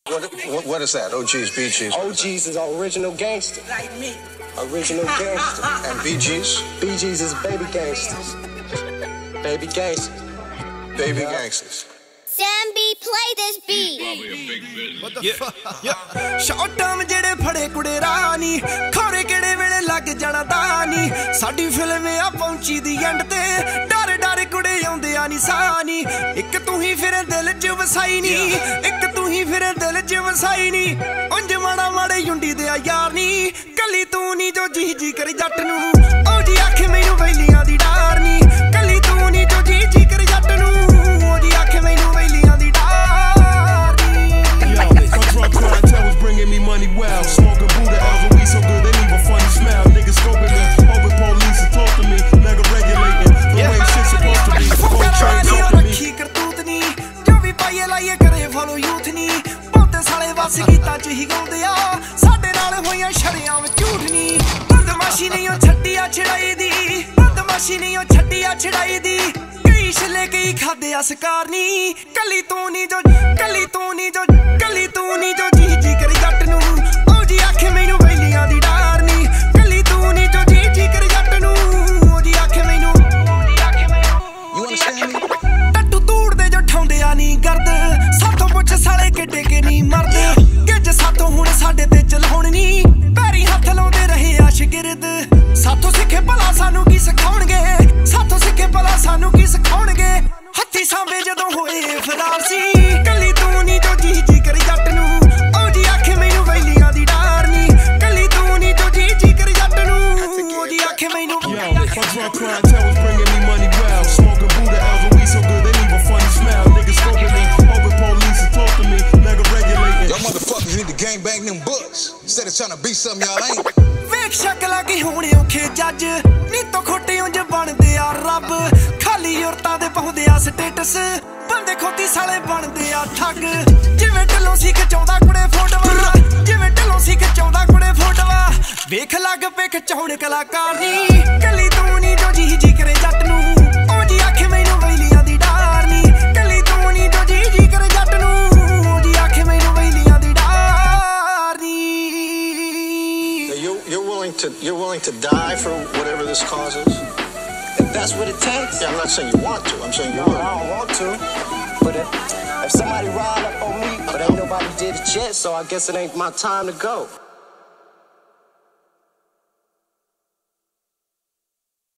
What is that? OGs, BGs? OGs is original gangster. Like me. Original gangster. And BGs? BGs is baby gangsters. Baby gangsters. Baby gangsters. Sam B, play this beat. What the fuck? Short term ਜਿਹੜੇ ਫੜੇ ਕੁੜੇ ਰਾਨੀ ਖੋਰੇ ਕਿਹੜੇ ਵੇਲੇ ਲੱਗ ਜਾਣਾ ਦਾਨੀ ਸਾਡੀ film ਆ ਪਹੁੰਚੀ ਦੀ ਐਂਡ ਤੇ ਡਰ ਡਰ ਕੁੜੇ ਆਉਂਦੇ ਆ ਨਿਸ਼ਾਨੀ ਇੱਕ ਤੂੰ ਹੀ ਫਿਰ ਦਿਲ 'ਚ ਵਸਾਈ ਨੀ ਇੱਕ ਤੂੰ ਹੀ ਫਿਰ ਦਿਲ 'ਚ ਵਸਾਈ ਨੀ ਉਂਝ ਮਾੜਾ ਮਾੜੇ ਯੁੰਡੀ ਦੇ ਆ ਯਾਰ ਨੀ ਕੱਲੀ ਤੂੰ ਨੀ ਜੋ ਜੀ ਜੀ ਕਰੀ ਜੱਟ ਨੂੰ ਉਹ ਜੀ ਆਖੇ ਮੈਨੂੰ ਵੈਲੀਆਂ ਦੀ ਡਾਰ ਨੀ ਕੱਲੀ ਤੂੰ ਨੀ ਜੋ ਜੀ ਜੀ ਕਰੀ ਜੱਟ ਨੂੰ ਉਹ ਜੀ ਆਖੇ ਮੈਨੂੰ ਵੈਲੀਆਂ ਦੀ ਡਾਰ Bringing me money well, smoking Buddha L's and we so good they leave a funny smell. Niggas scoping me, hoping police will talk to me, mega regulating the way shit's supposed to be. Whole train talking me. ਕੀ ਕਰਤੂਤ ਨੀ ਜੋ ਵੀ ਪਾਈਏ ਲਾਈਏ ਕਰੇ follow youth ਨੀ ਬਹੁਤੇ ਸਾਲੇ ਵਸ ਗੀਤਾਂ 'ਚ ਹੀ ਗਾਉਂਦੇ ਆ ਸਾਡੇ ਨਾਲ ਹੋਈਆਂ ਸ਼ਰਿਆਂ ਵਿੱਚ ਝੂਠ ਨੀ ਬਦਮਾਸ਼ੀ ਨਹੀਂ ਉਹ ਛੱਡੀ ਆ ਛੜਾਈ ਦੀ ਬਦਮਾਸ਼ੀ ਨਹੀਂ ਉਹ ਛੱਡੀ ਆ ਛੜਾਈ ਦੀ ਕਈ ਛਲੇ ਕਈ ਖਾਦੇ ਆ ਸਕਾਰ ਨੀ ਕੱਲੀ ਤੂੰ ਨੀ ਜੋ ਕੱਲੀ ਤੂੰ ਨੀ ਜੋ ਕੱਲੀ ਤੂੰ ਨੀ ਜੋ ਜੀ ਜੀ ਕਰੀ ਜੱਟ ਨੂੰ ਉਹ ਜੀ ਆਖੇ ਮੈਨੂੰ ਵੈਲੀਆਂ ਦੀ ਡਾਰ ਨੀ ਕੱਲੀ ਤੂੰ ਨੀ ਜੋ ਜੀ ਜੀ ਕਰੀ ਜੱਟ ਨੂੰ ਉਹ ਜੀ ਆਖੇ ਮੈਨੂੰ You understand me? ਟੱਟੂ ਤੂੜਦੇ ਜੋ ਠਾਉਂਦੇ ਆ ਨੀ ਗਰਦ ਸਾਥੋਂ ਪੁੱਛ ਸਾਲੇ ਕਿੱਡੇ ਕਿ ਨਹੀਂ ਮਰਦੇ ਗਿੱਜ ਸਾਥੋਂ ਹੁਣ ਸਾਡੇ ਤੇ ਚਲਾਉਣ ਨੀ ਪੈਰੀ ਹੱਥ ਲਾਉਂਦੇ ਰਹੇ ਆ ਸ਼ਗਿਰਦ ਸਾਥੋਂ ਸਿੱਖੇ ਭਲਾ ਸਾਨੂੰ ਕੀ ਸਿਖਾਉਣਗੇ ਸਾਥੋਂ ਸਿੱਖੇ ਭਲਾ ਸਾਨੂੰ ਕੀ ਸਿਖਾਉਣਗੇ ਹੱਥੀ ਸਾਂਭੇ ਜਦੋਂ ਹੋਏ ਫਰਾਰ ਸੀ ਕੱਲੀ ਤੂੰ ਨੀ ਜੋ ਜੀ ਜੀ ਕਰੀ ਜੱਟ ਨੂੰ ਉਹ ਜੀ ਆਖੇ ਮੈਨੂੰ ਵੈਲੀਆਂ ਦੀ ਡਾਰ ਨੀ ਕੱਲੀ ਤੂੰ ਨੀ ਜੋ ਜੀ ਜੀ ਕਰੀ ਜੱਟ ਨੂੰ ਉਹ ਜੀ ਆਖੇ ਮੈਨੂੰ Yo, my drug clientele was bringing me money well, smoking Buddha L's and we so good they leave a funny smell. Niggas scoping me, hoping police will talk to me, mega regulating. Y'all motherfuckers need to gang bang them books instead of trying to be something y'all ain't. ਵੇਖ ਸ਼ਕਲਾਂ ਕੀ ਹੋਣੇ ਔਖੇ ਜੱਜ ਨੀ ਤੋਂ ਖੋਟੇ ਉਂਝ ਬਣਦੇ ਆ ਰੱਬ ਖਾਲੀ ਔਰਤਾਂ ਦੇ ਪਾਉਂਦੇ ਆ ਸਟੇਟਸ ਬੰਦੇ ਖੋਤੀ ਸਾਲੇ ਬਣਦੇ ਆ ਠੱਗ ਜਿਵੇਂ ਢਿੱਲੋਂ ਸੀ ਖਿਚਾਉਂਦਾ ਕੁੜੇ ਫੋਟੋਆਂ ਜਿਵੇਂ ਢਿੱਲੋਂ ਸੀ ਖਿਚਾਉਂਦਾ ਕੁੜੇ ਫੋਟੋਆਂ ਵੇਖ ਲੱਗ ਪੇ ਖਿਚਾਉਣ ਕਲਾਕਾਰ ਨੀ ਕੱਲੀ ਤੂੰ ਨੀ ਜੋ ਜੀ ਜੀ ਕਰੇ ਜੱਟ ਨੂੰ ਉਹ ਜੀ ਆਖੇ ਮੈਨੂੰ ਵੈਲੀਆਂ ਦੀ ਡਾਰ ਨੀ ਕੱਲੀ ਤੂੰ ਨੀ ਜੋ ਜੀ ਜੀ ਕਰੇ ਜੱਟ ਨੂੰ ਉਹ ਜੀ ਆਖੇ ਮੈਨੂੰ ਵੈਲੀਆਂ ਦੀ ਡਾਰ ਨੀ You're willing to die for whatever this causes? If that's what it takes. Yeah, I'm not saying you want to. I'm saying you No, will. I don't want to. But if somebody ride up on me, but ain't nobody did it yet, so I guess it ain't my time to go.